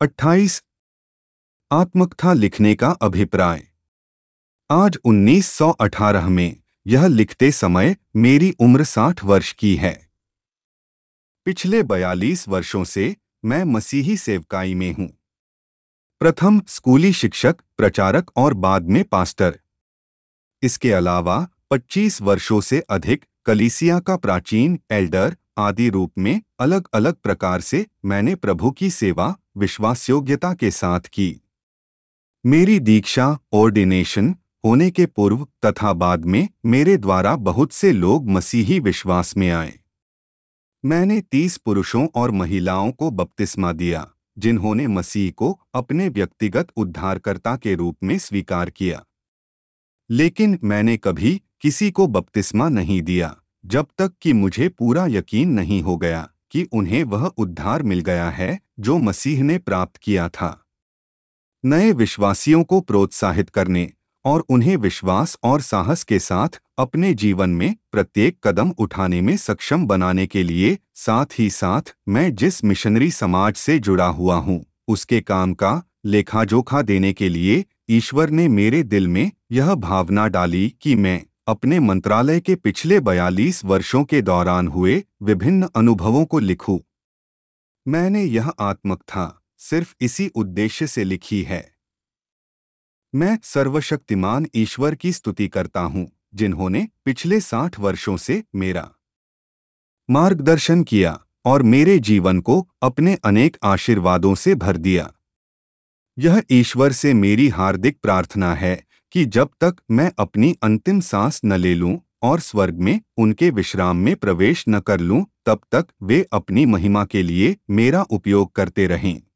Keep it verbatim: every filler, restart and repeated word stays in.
अट्ठाईस। आत्मकथा लिखने का अभिप्राय। आज उन्नीस सौ अठारह में यह लिखते समय मेरी उम्र साठ वर्ष की है। पिछले बयालीस वर्षों से मैं मसीही सेवकाई में हूँ। प्रथम स्कूली शिक्षक, प्रचारक और बाद में पास्टर। इसके अलावा पच्चीस वर्षों से अधिक कलीसिया का प्राचीन एल्डर आदि रूप में अलग अलग प्रकार से मैंने प्रभु की सेवा विश्वासयोग्यता के साथ की। मेरी दीक्षा ऑर्डिनेशन होने के पूर्व तथा बाद में मेरे द्वारा बहुत से लोग मसीही विश्वास में आए। मैंने तीस पुरुषों और महिलाओं को बपतिस्मा दिया जिन्होंने मसीह को अपने व्यक्तिगत उद्धारकर्ता के रूप में स्वीकार किया। लेकिन मैंने कभी किसी को बपतिस्मा नहीं दिया जब तक कि मुझे पूरा यकीन नहीं हो गया कि उन्हें वह उद्धार मिल गया है जो मसीह ने प्राप्त किया था। नए विश्वासियों को प्रोत्साहित करने और उन्हें विश्वास और साहस के साथ अपने जीवन में प्रत्येक कदम उठाने में सक्षम बनाने के लिए, साथ ही साथ मैं जिस मिशनरी समाज से जुड़ा हुआ हूँ उसके काम का लेखाजोखा देने के लिए ईश्वर ने मेरे दिल में यह भावना डाली कि मैं अपने मंत्रालय के पिछले बयालीस वर्षों के दौरान हुए विभिन्न अनुभवों को लिखूं। मैंने यह आत्मकथा सिर्फ इसी उद्देश्य से लिखी है। मैं सर्वशक्तिमान ईश्वर की स्तुति करता हूँ जिन्होंने पिछले साठ वर्षों से मेरा मार्गदर्शन किया और मेरे जीवन को अपने अनेक आशीर्वादों से भर दिया। यह ईश्वर से मेरी हार्दिक प्रार्थना है कि जब तक मैं अपनी अंतिम सांस न ले लूं और स्वर्ग में उनके विश्राम में प्रवेश न कर लूं, तब तक वे अपनी महिमा के लिए मेरा उपयोग करते रहें।